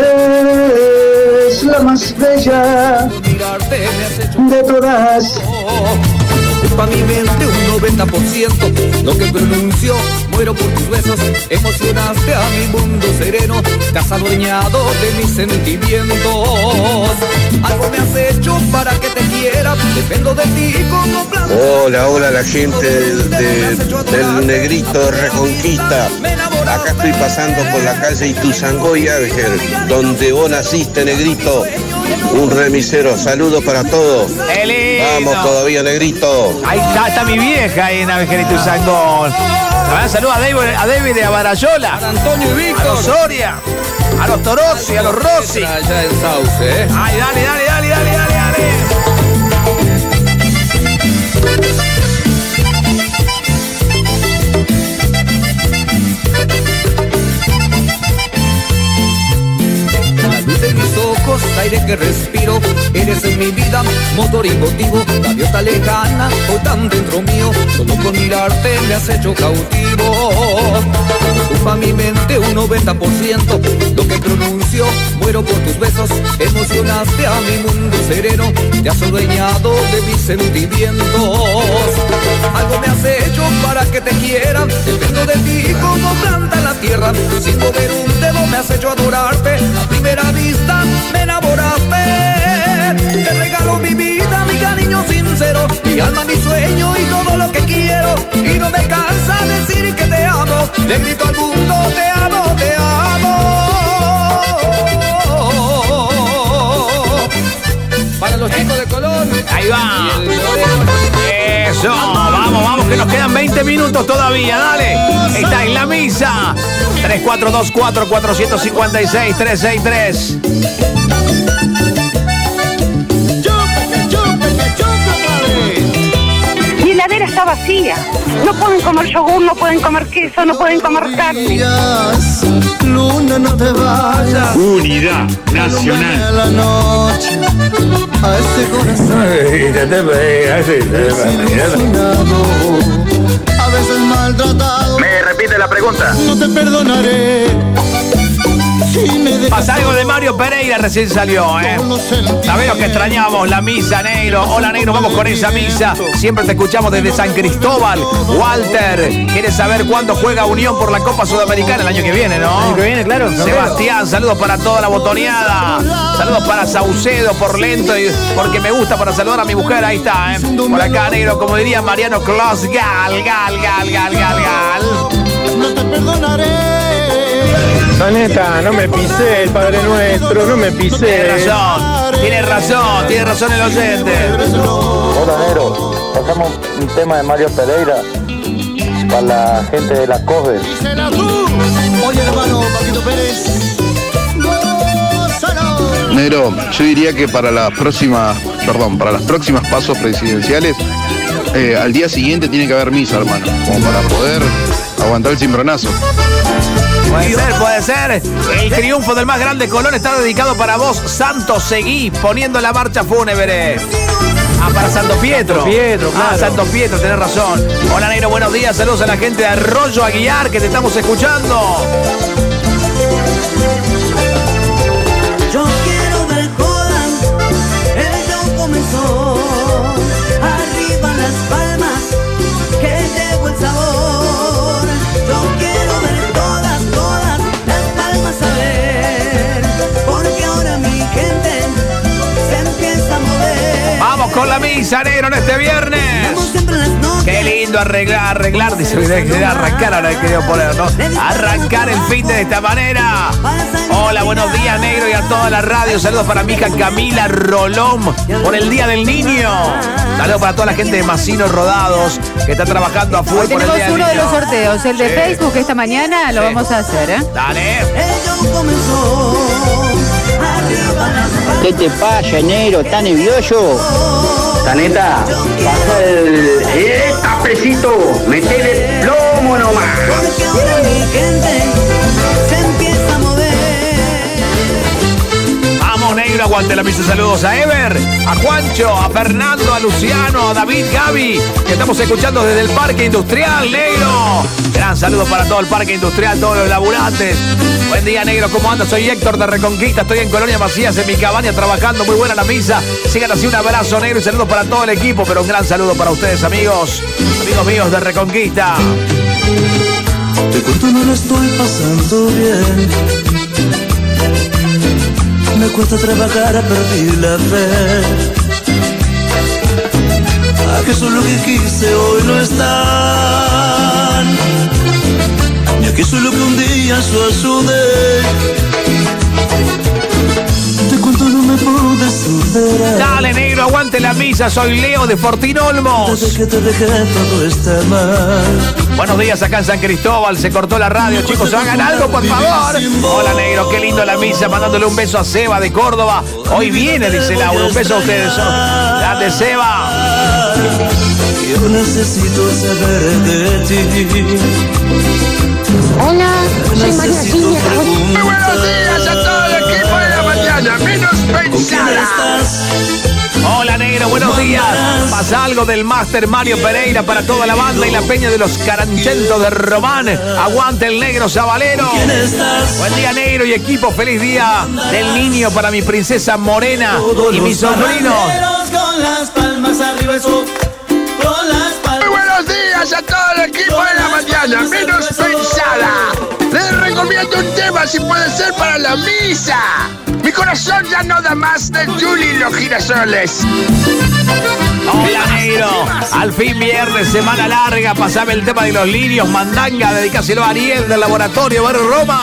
Es la más bella de todas. Pa' mi mente un noventa por ciento lo que pronuncio, muero por tus besos, emocionaste a mi mundo sereno, te has adueñado de mis sentimientos. Algo me has hecho para que te quiera, dependo de ti como planta. Hola, hola la gente del, de- del negrito de Reconquista. Acá estoy pasando por la calle Ituzangó y Ávejer, donde vos naciste, negrito. Un remisero, saludo para todos. ¡Qué lindo! Vamos todavía, negrito. Ahí está, está mi vieja ahí en Avejerito y Sangón. Saludos a David, a David de Abarayola, A Antonio y Víctor. a los Soria, a los Torossi, a los Rossi. Allá en Sauce, ¿eh? Ay, dale, dale, dale, dale, dale, dale. La luz de mis ojos, aire que respiro, eres en mi vida, motor y motivo, gaviota lejana, o tan dentro mío, solo con mirarte me has hecho cautivo. Ocupa mi mente un noventa por ciento, lo que pronuncio, muero por tus besos, emocionaste a mi mundo sereno, te has adueñado de mis sentimientos. Algo me has hecho para que te quiera, dependo de ti como planta en la tierra, sin mover un dedo me has hecho adorarte, a primera vista me enamoraste. Te regalo mi vida, mi cariño sincero, mi alma, mi sueño y todo lo que quiero, y no me cansa decir que te amo, le grito al mundo, te amo, te amo. Para los chicos de Colón. Ahí va. Eso, vamos, vamos, que nos quedan veinte minutos todavía, dale. Está en la misa. tres cuatro dos cuatro, cuatro cinco seis, tres seis tres. Mi heladera está vacía. No pueden comer yogur, no pueden comer queso, no pueden comer carne. Luna, no te vayas. Unidad Nacional. La noche a este corazón a veces maltratado. ¿Me repite la pregunta? No te perdonaré. Pasa algo de Mario Pereira, recién salió, ¿eh? Sabemos que extrañamos la misa, negro. Hola, negro, vamos con esa misa. Siempre te escuchamos desde San Cristóbal. Walter, ¿quieres saber cuándo juega Unión por la Copa Sudamericana? El año que viene, ¿no? El año que viene, claro. Sebastián, saludos para toda la botoneada. Saludos para Saucedo por lento y porque me gusta para saludar a mi mujer. Ahí está, ¿eh? Por acá, negro, como diría Mariano Clos, gal, gal, gal, gal, gal, gal. No te perdonaré. Saneta, no me pisé el Padre Nuestro, no me pisé. Tiene razón, tiene razón, tiene razón el oyente. Hola, negro. Pasamos un tema de Mario Pereira para la gente de la C O V E. Oye, hermano, Paquito Pérez. Negro, yo diría que para las próximas, perdón, para las próximas pasos presidenciales eh, al día siguiente tiene que haber misa, hermano, como para poder aguantar el cimbronazo. Puede ser, puede ser. El triunfo del más grande Colón está dedicado para vos, Santo Seguí, poniendo la marcha fúnebre. Ah, para Santo Pietro. Santo Pietro, claro. Ah, Santo Pietro, tenés razón. Hola, negro, buenos días. Saludos a la gente de Arroyo Aguiar, que te estamos escuchando. Yo quiero ver Codan, el show comenzó. Arriba las palmas, que llegó el sabor. Yo quiero ver todas, todas las palmas a ver, porque ahora mi gente se empieza a mover. Vamos con la misa, negro, en este viernes. Qué lindo arreglar, arreglar, dice, de arrancar, ahora he querido poner, ¿no? Arrancar el fin de esta manera. Hola, buenos días, negro, y a toda la radio. Saludos para mi hija Camila Rolón por el Día del Niño. Saludos para toda la gente de Macino Rodados que está trabajando a full por el Tenemos Día del uno de Niño. los sorteos, el de Sí. Facebook, esta mañana lo Sí. vamos a hacer, ¿eh? Dale. ¿Qué te pasa, negro? ¿Estás nervioso? Taneta, pasa el... ¡Eh, tapecito! ¡Metele plomo nomás! Porque ahora mi gente se empieza a mover. Vamos, negro, aguante la misa. Saludos a Ever, a Juancho, a Fernando, a Luciano, a David, Gaby, que estamos escuchando desde el Parque Industrial, negro. Gran saludo para todo el Parque Industrial, todos los laburantes. Buen día, negro, ¿cómo andas? Soy Héctor de Reconquista, estoy en Colonia Macías, en mi cabaña, trabajando. Muy buena la misa. Sigan así, un abrazo, negro, y saludos para todo el equipo, pero un gran saludo para ustedes, amigos, amigos míos de Reconquista. Te cuento, no lo estoy pasando bien. Me cuesta trabajar, perdí la fe. ¿Acaso lo que quise hoy no están? Y acaso lo que un día yo ayudé. Te cuento, no me pude superar. Dale, negro, aguante la misa. Soy Leo de Fortín Olmos. Desde que te dejé todo está mal. Buenos días, acá en San Cristóbal. Se cortó la radio, chicos. Hagan algo, por favor. Hola, negro, qué lindo la misa. Mandándole un beso a Seba de Córdoba. Hoy viene, dice Laura. Un beso a ustedes. Grande, Seba. Yo necesito saber de ti. Hola, soy María Silvia. Muy buenos días a todo el equipo de la mañana, menos pensada. Hola, negro, buenos días. Pasa algo del Máster Mario Pereira para toda la banda y la peña de los Caranchentos de Román. Aguante el negro sabalero. Buen día, negro y equipo. Feliz día del niño para mi princesa Morena y mis sobrinos. Con las palmas arriba, eso. Con las palmas. Muy buenos días a todo el equipo de la mañana, menos pensada. Les recomiendo un tema, si puede ser, para la misa. Mi corazón ya no da más de Julie y los girasoles. Hola, negro. Al fin viernes, semana larga. Pasame el tema de los lirios, mandanga. Dedicáselo a Ariel del Laboratorio Ver Roma.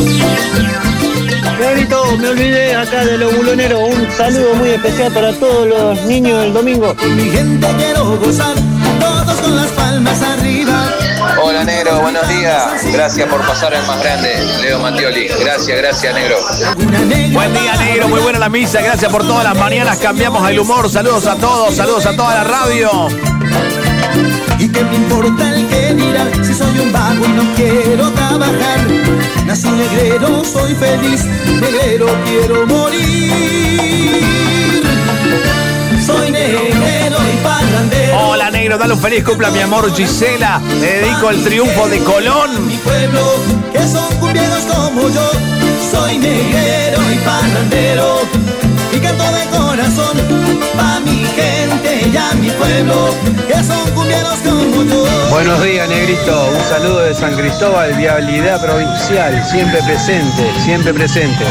Negrito, me olvidé acá de los buloneros. Un saludo muy especial para todos los niños del domingo. Mi gente quiero gozar, todos con las palmas arriba. Hola, negro, buenos días. Gracias por pasar el más grande, Leo Mattioli. Gracias, gracias, negro. Buen día, negro. Muy buena la misa. Gracias por todas las mañanas. Cambiamos el humor. Saludos a todos. Saludos a toda la radio. Y que me importa el que dirá, si soy un vago y no quiero trabajar. Nací negrero, soy feliz, negrero quiero morir. Soy negrero y parrandero. Hola, negro, dale un feliz cumple a mi amor Gisela. Le dedico el triunfo de Colón. Mi pueblo, que son cumbieros como yo. Soy negrero y parrandero y canto de corazón pa' mi gente y a mi pueblo, que son cumbieros como yo. Buenos días, negrito. Un saludo de San Cristóbal, Viabilidad Provincial. Siempre presente, siempre presente.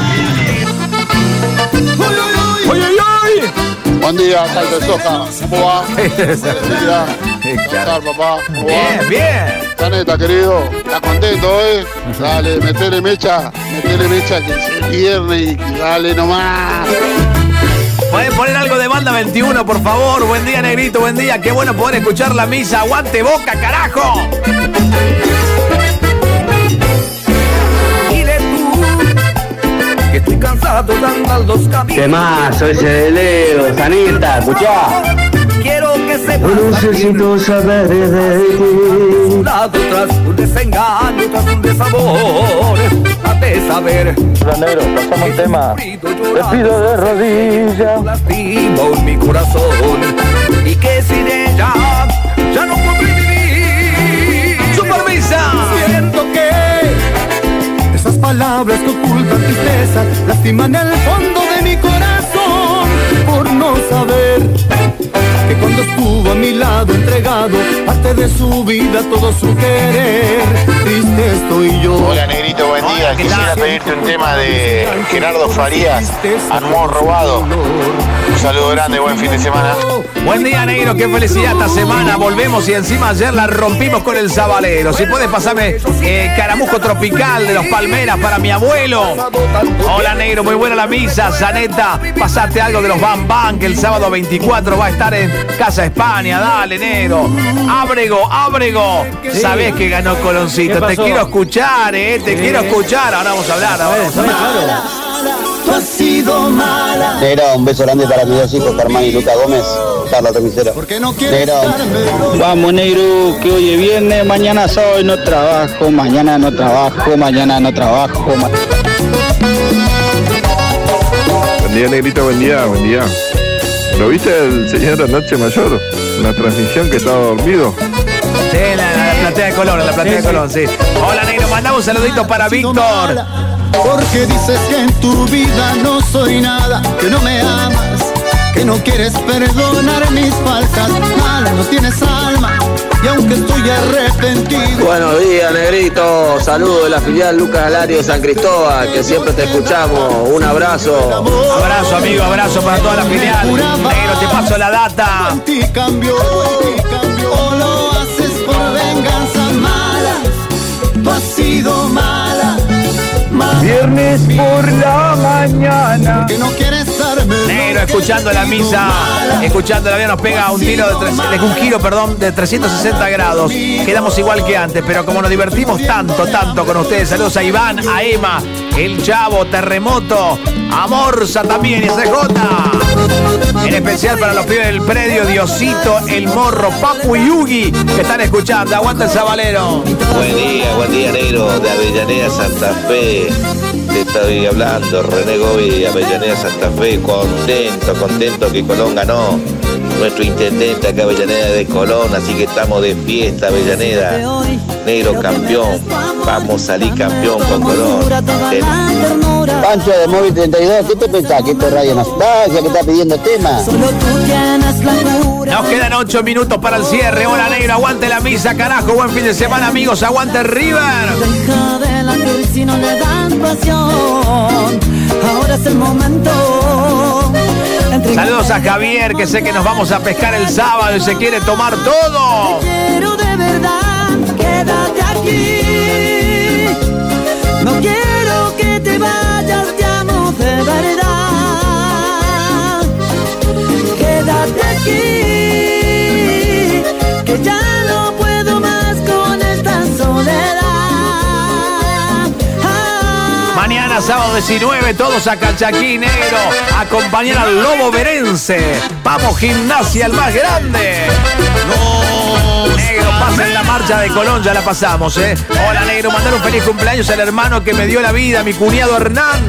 ¡Uy, uy, uy! Buen día, Salto de Soja. ¿Cómo va? Buen día. ¿Cómo estás, papá? ¿Cómo va? Bien, bien. Caneta, querido. ¿Estás contento, eh? Dale, metele mecha. Metele mecha que es el viernes y dale nomás. ¿Pueden poner algo de Banda veintiuno, por favor? Buen día, negrito, buen día. Qué bueno poder escuchar la misa. ¡Aguante Boca, carajo! Dile tú que estoy cansado de andar los caminos. ¿Qué más? Soy ese de Leo, Sanita, escuchá. Quiero que Yo necesito saber de ti. Tras un desengaño, tras un desabor, hazte saber. Hola negro, pasamos el tema. Te pido de rodillas. Lastima en mi corazón y que sin ella ya no puedo vivir. Supervisa. Siento que esas palabras que ocultan tristeza lastiman el fondo de mi corazón por no saber que cuando estuvo a mi lado entregado parte de su vida, todo su querer, triste estoy yo. Hola negrito, buen día. Quisiera pedirte un tema de Gerardo Farías, Amor Robado. Un saludo grande, buen fin de semana. Buen día, negro, qué felicidad esta semana. Volvemos y encima ayer la rompimos con el Sabalero. Si puedes pasarme eh, Caramujo Tropical de los Palmeras para mi abuelo. Hola, negro, muy buena la misa. Zaneta, pasate algo de los Bam Bam, que el sábado veinticuatro va a estar en Casa España. Dale, negro. Ábrego, Ábrego. Sí. Sabés que ganó Coloncito. Te quiero escuchar, eh. Te sí. quiero escuchar. Ahora vamos a hablar. Ahora vamos a hablar. Tú has sido mala. Negro, un beso grande para mis dos hijos, Germán y Luca Gómez, Carla Remisero. Negro. Vamos, negro, que hoy es viernes, mañana sábado y no trabajo, mañana no trabajo, mañana no trabajo. Ma... Buen día, negrito, buen día, buen día. ¿Lo viste el señor Anoche Mayor? La transmisión que estaba dormido. Sí, la, la platea de Colón, la platea sí, de Colón, sí. sí. Hola, negro, mandamos un saludito para Víctor. Porque dices que en tu vida no soy nada, que no me amas, que no quieres perdonar mis faltas, mala, no tienes alma, y aunque estoy arrepentido. Buenos días, negrito, saludos de la filial Lucas Alario de San Cristóbal, que siempre te escuchamos, un abrazo. Abrazo, amigo, abrazo para toda la filial. Negro, te paso la data. En ti cambió, en ti cambió, o lo haces por venganza mala, tú has sido mala. Viernes por la mañana. Que no quieres darme. Negro, escuchando la misa, escuchando la vida nos pega un tiro de, tres, de un giro, perdón, de trescientos sesenta grados. Quedamos igual que antes, pero como nos divertimos tanto, tanto con ustedes. Saludos a Iván, a Emma, el Chavo, Terremoto, a Morsa también, S J. En especial para los pibes del predio, Diosito, el Morro, Papu y Yugi, que están escuchando. Aguanta el Sabalero. Buen día, buen día, negro, de Avellaneda, Santa Fe. Te estoy hablando, René Gobi, Avellaneda, Santa Fe. Contento, contento que Colón ganó. Nuestro intendente acá, Avellaneda de Colón, así que estamos de fiesta, Avellaneda. Negro campeón, vamos a salir campeón con Colón. Pancho de Móvil treinta y dos, ¿qué te pensás? Que esto es Radio Nostalgia, que está pidiendo temas. Nos quedan ocho minutos para el cierre. Hola, negro, aguante la misa, carajo. Buen fin de semana, amigos. Aguante River. Si no le dan pasión, ahora es el momento. Saludos a Javier, que sé que nos vamos a pescar el sábado y se quiere tomar todo. Quiero de verdad, quédate aquí. No quiero que te vayas, te amo de verdad. Quédate aquí, que ya no puedo más con esta soledad. Mañana, sábado diecinueve, todos a Calchaquí, negro. Acompañar al Lobo Verense. Vamos, Gimnasia, el más grande. No, negro, pasen la marcha de Colón, ya la pasamos, ¿eh? Hola, negro, mandar un feliz cumpleaños al hermano que me dio la vida, mi cuñado Hernán.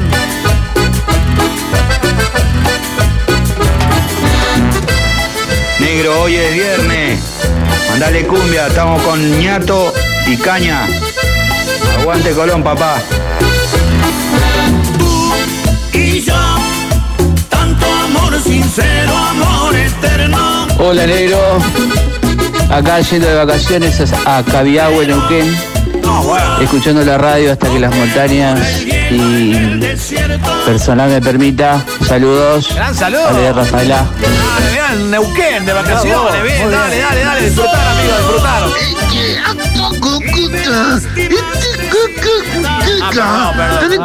Negro, hoy es viernes. Mandale cumbia, estamos con ñato y caña. Aguante Colón, papá. Y yo, tanto amor sincero, amor eterno. Hola, negro. Acá yendo de vacaciones a Cabiagüe, Neuquén. Oh, bueno. Escuchando la radio hasta que las montañas y personal me permita. Saludos. Gran saludo. Dale, Rafaela. Dale, vean, Neuquén de vacaciones. Bien, bien, dale, dale, dale. Disfrutar, amigo, disfrutar. Ah, perdón,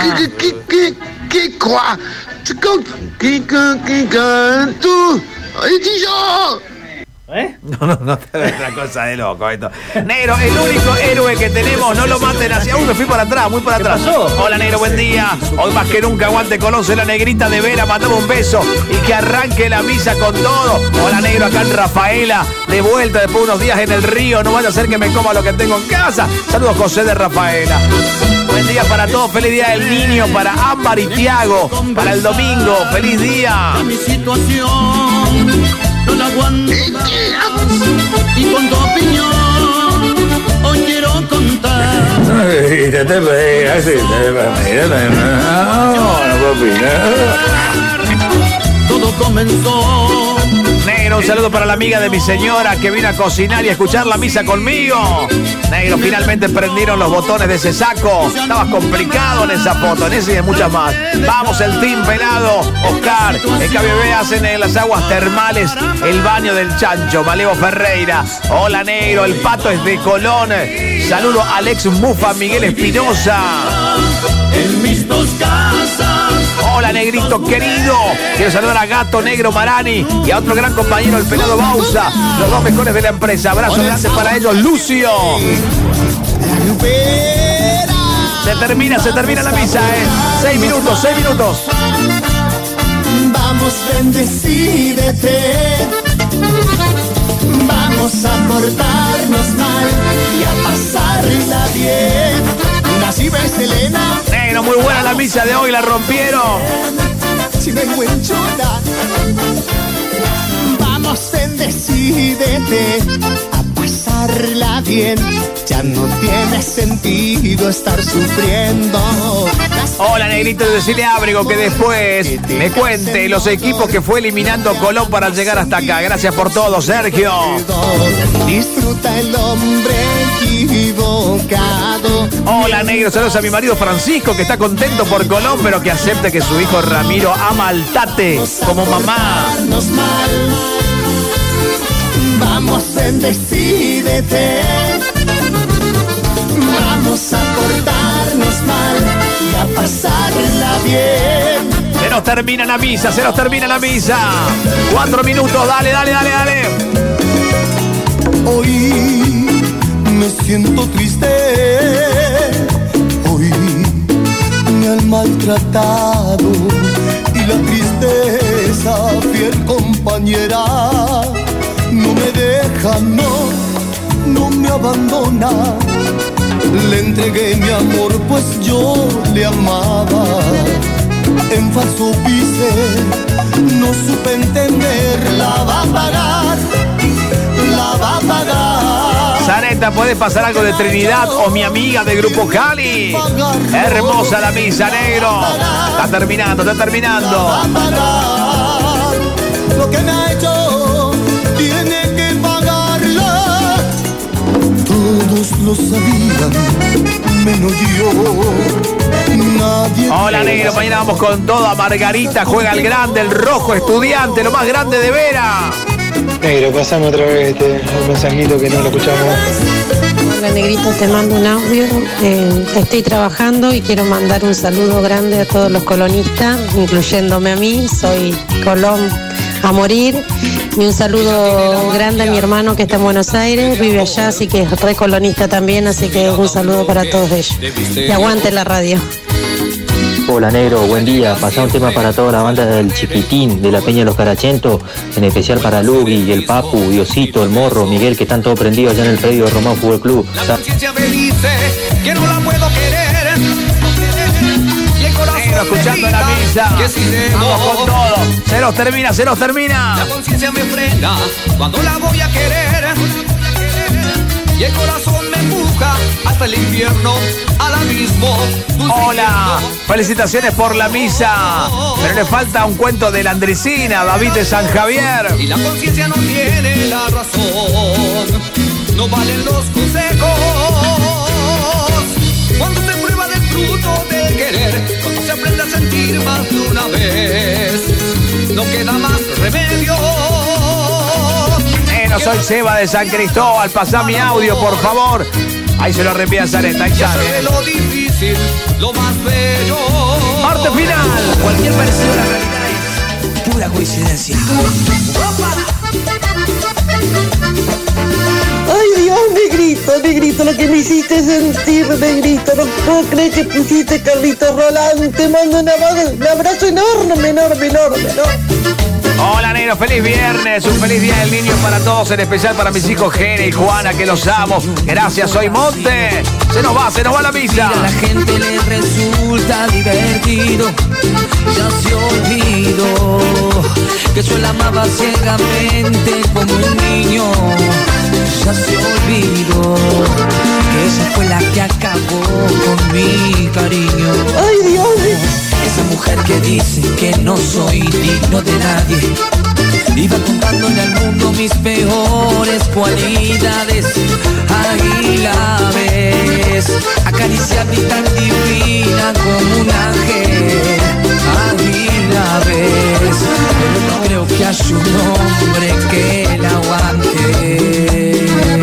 perdón. ¿Eh? No, no, no, es una cosa de loco esto. Negro, el único héroe que tenemos, no lo maten así. Uy, me fui para atrás, muy para atrás. ¿Qué pasó? Hola, negro, buen día. Hoy más que nunca, aguante Colón, soy la negrita de Vera, mandame un beso y que arranque la misa con todo. Hola, negro, acá en Rafaela, de vuelta después de unos días en el río. No vaya a ser que me coma lo que tengo en casa. Saludos, José de Rafaela. Buen día para todos, feliz día del niño, para Ámbar y Tiago, para el domingo, feliz día. Mi situación no la aguanto más, y con tu opinión hoy quiero contar. Todo comenzó. Negro, un saludo para la amiga de mi señora que vino a cocinar y a escuchar la misa conmigo. Negro, finalmente prendieron los botones de ese saco. Estabas complicado en esa foto, en ese y en muchas más. Vamos, el team pelado. Oscar, en K B B hacen en las aguas termales el baño del chancho. Malevo Ferreira. Hola, negro, el pato es de Colón. Saludo a Alex Mufa, Miguel Espinosa. En mis dos casas. Hola, negrito querido. Quiero saludar a Gato Negro Marani y a otro gran compañero, el pelado Bausa. Los dos mejores de la empresa. Abrazo grande para ellos, Lucio. Se termina, se termina la misa, ¿eh? Seis minutos, seis minutos. Vamos, ven, decídete. Vamos a portarnos mal y a pasarla bien. Así ves, Elena. Negro, muy buena la misa de hoy, la rompieron. Si no hay buen chola. Vamos, ven, decídete a pasarla bien. Ya no tiene sentido estar sufriendo. Hola, negrito, decirle a Ábrego que después me cuente los equipos que fue eliminando Colón para llegar hasta acá. Gracias por todo, Sergio. Disfruta el hombre equivocado. Hola, negro, saludos a mi marido Francisco, que está contento por Colón, pero que acepte que su hijo Ramiro ama al Tate como mamá. Vamos, ven, decídete. Vamos a portarnos mal y a pasarla bien. Se nos termina la misa, se nos termina la misa. Cuatro minutos, dale, dale, dale, dale. Hoy me siento triste. Hoy me han maltratado y la tristeza, fiel compañera, no me deja, no, no me abandona. Le entregué mi amor, pues yo le amaba. En falso pise, no supe entender. La va a pagar, la va a pagar. Sareta, ¿puedes pasar algo de Trinidad o mi amiga de Grupo Cali? Hermosa la misa, negro. Está terminando, está terminando. Va a pagar lo que me ha hecho, tiene que pagarlo. Todos lo sabían, menos yo. Nadie. Hola, negro, mañana vamos con todo. A Margarita juega el grande, el rojo estudiante, lo más grande de Vera. Negro, pasame otra vez este, el mensajito que no lo escuchamos. Hola, negrito, te mando un audio. Eh, estoy trabajando y quiero mandar un saludo grande a todos los colonistas, incluyéndome a mí. Soy Colón a morir. Y un saludo grande a mi hermano que está en Buenos Aires, vive allá, así que es re colonista también, así que un saludo para todos ellos. Y aguante la radio. Hola, negro, buen día. Pasá un tema para toda la banda del Chiquitín, de la Peña de los Carachentos, en especial para Lugui, el Papu, Diosito, el Morro, Miguel, que están todos prendidos allá en el predio de Román Fútbol Club. La conciencia me dice que no la puedo querer. Negro, escuchando la misa. Vamos con todo. Se nos termina, se nos termina. La conciencia me frena cuando la voy a querer. Y el corazón me empuja hasta el infierno, al abismo. Hola, felicitaciones por la misa. Pero le falta un cuento de la Andresina, David de San Javier. Y la conciencia no tiene la razón, no valen los consejos. Cuando se prueba del fruto del querer, cuando se aprende a sentir más de una vez, no queda más remedio. Bueno, soy Seba de San Cristóbal. Pasá mi audio, por favor. Ahí se lo reenvía a Sareta. Ahí sale. Lo difícil, lo más bello. Parte final. Cualquier versión de la realidad es pura coincidencia. Ay Dios, negrito, negrito, lo que me hiciste sentir, negrito. No puedo creer que pusiste Carlitos Roland. Te mando un abrazo, un abrazo enorme, enorme, enorme, enorme. Hola, negro, feliz viernes, un feliz día del niño para todos, en especial para mis hijos Gene y Juana, que los amo. Gracias, soy Monte. Se nos va, se nos va la misa. A la gente le resulta divertido, ya se olvidó que yo la amaba ciegamente como un niño. Ya se olvidó que ella fue la que acabó con mi cariño. Ay Dios. Esa mujer que dice que no soy digno de nadie, iba contándole al mundo mis peores cualidades. Ahí la ves, acariciada y tan divina como un ángel. Ahí la ves, pero no creo que haya un hombre que la aguante.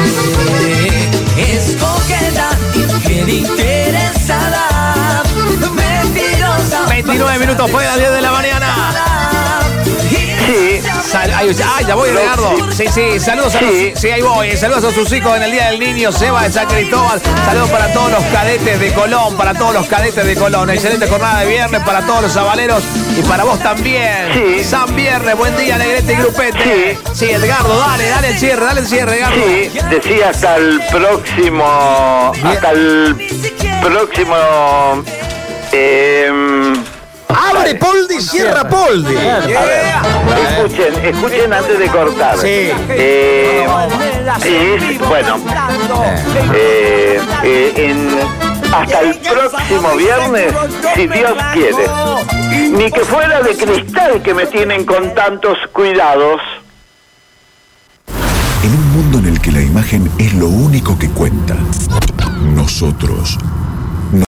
Es coqueta y bien interesada, mentirosa. veintinueve minutos fue a las diez de la mañana. Sí. Sal, ay, ay, ya voy, Edgardo. Sí, sí, saludos a los, sí. sí, ahí voy. Saludos a sus hijos en el Día del Niño, Seba de San Cristóbal. Saludos para todos los cadetes de Colón, para todos los cadetes de Colón. Excelente jornada de viernes para todos los sabaleros y para vos también. Sí. San Viernes, buen día, Negrete y Grupete. Sí. sí, Edgardo, dale, dale el cierre, dale el cierre, Edgardo. Sí, decía hasta el próximo, Bien. hasta el próximo... Eh, ¡Abre Poldi, cierra Poldi! Yeah. A ver, escuchen, escuchen antes de cortar. Sí. Eh, es, bueno, eh, eh, en, hasta el próximo viernes, si Dios quiere. Ni que fuera de cristal que me tienen con tantos cuidados. En un mundo en el que la imagen es lo único que cuenta, nosotros